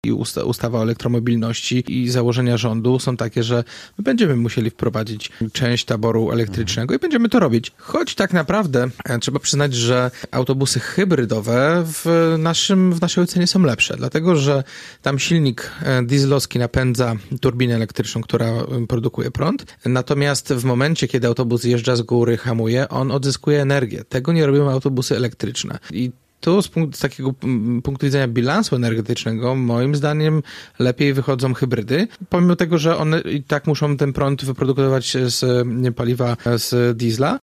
i ustawa o elektromobilności i założenia rządu są takie, że my będziemy musieli wprowadzić część taboru elektrycznego i będziemy to robić. Choć tak naprawdę trzeba przyznać, że autobusy hybrydowe w naszej ocenie są lepsze, dlatego że tam silnik dieslowski napędza turbinę elektryczną, która produkuje prąd, natomiast w momencie, kiedy autobus zjeżdża z góry, hamuje, on odzyskuje energię. Tego nie robią autobusy elektryczne. I tu z takiego punktu widzenia bilansu energetycznego moim zdaniem lepiej wychodzą hybrydy, pomimo tego, że one i tak muszą ten prąd wyprodukować z paliwa z diesla,